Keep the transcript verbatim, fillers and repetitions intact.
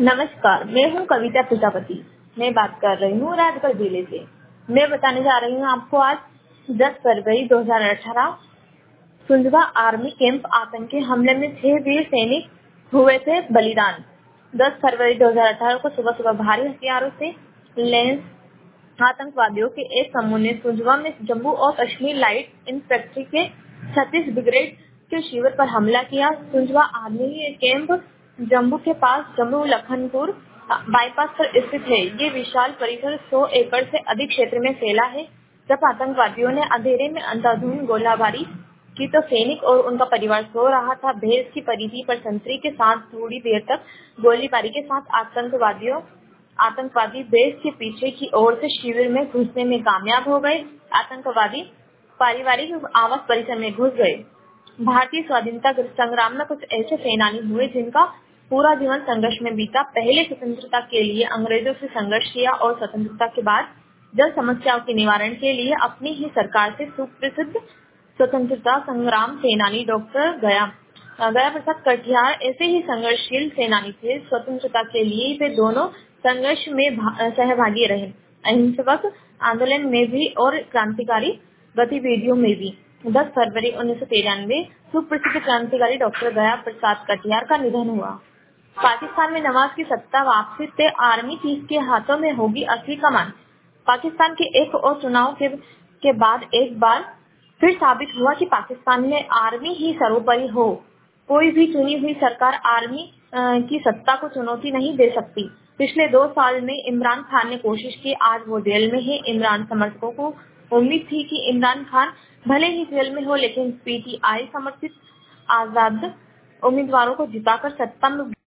नमस्कार, मैं हूँ कविता प्रजापति। मैं बात कर रही हूँ राजगढ़ जिले से। मैं बताने जा रही हूँ आपको आज दस फरवरी दो हज़ार अठारह सुंजवा आर्मी कैंप आतंकी हमले में छह वीर सैनिक हुए थे बलिदान। दस फरवरी दो हज़ार अठारह को सुबह सुबह भारी हथियारों से लैंस आतंकवादियों के एक समूह ने सुंजवा में जम्मू और कश्मीर लाइट इन्फेंट्री के छत्तीस ब्रिगेड के शिविर पर हमला किया। सुंजवा आर्मी कैंप जम्मू के पास जम्मू लखनपुर बाईपास पर स्थित है। ये विशाल परिसर सौ एकड़ से अधिक क्षेत्र में फैला है। जब आतंकवादियों ने अंधेरे में अंधाधुंध गोलाबारी की तो सैनिक और उनका परिवार सो रहा था। भैंस की परिधि पर संतरी के साथ थोड़ी देर तक गोलीबारी के साथ आतंकवादियों आतंकवादी बेस के पीछे की ओर से शिविर में घुसने में कामयाब हो गए। आतंकवादी पारिवारिक आवास परिसर में घुस गए। भारतीय स्वाधीनता संग्राम में कुछ ऐसे सेनानी हुए जिनका पूरा जीवन संघर्ष में बीता। पहले स्वतंत्रता के लिए अंग्रेजों से संघर्ष किया और स्वतंत्रता के बाद जल समस्याओं के निवारण के लिए अपनी ही सरकार से सुप्रसिद्ध स्वतंत्रता संग्राम सेनानी डॉक्टर गया गया प्रसाद कटियार ऐसे ही संघर्षशील सेनानी थे। स्वतंत्रता के लिए वे दोनों संघर्ष में सहभागी रहे, अहिंसक आंदोलन में भी और क्रांतिकारी गतिविधियों में भी। दस फरवरी उन्नीस सौ तिरानवे सुप्रसिद्ध क्रांतिकारी डॉक्टर गया प्रसाद कटियार का निधन हुआ। पाकिस्तान में नवाज की सत्ता वापसी से आर्मी चीफ के हाथों में होगी असली कमान। पाकिस्तान के एक और चुनाव के, के बाद एक बार फिर साबित हुआ कि पाकिस्तान में आर्मी ही सर्वोपरि हो। कोई भी चुनी हुई सरकार आर्मी की सत्ता को चुनौती नहीं दे सकती। पिछले दो साल में इमरान खान ने कोशिश की, आज वो जेल में है। इमरान समर्थकों को उम्मीद थी कि इमरान खान भले ही जेल में हो लेकिन पीटीआई समर्थित आजाद उम्मीदवारों को जिताकर सत्ता में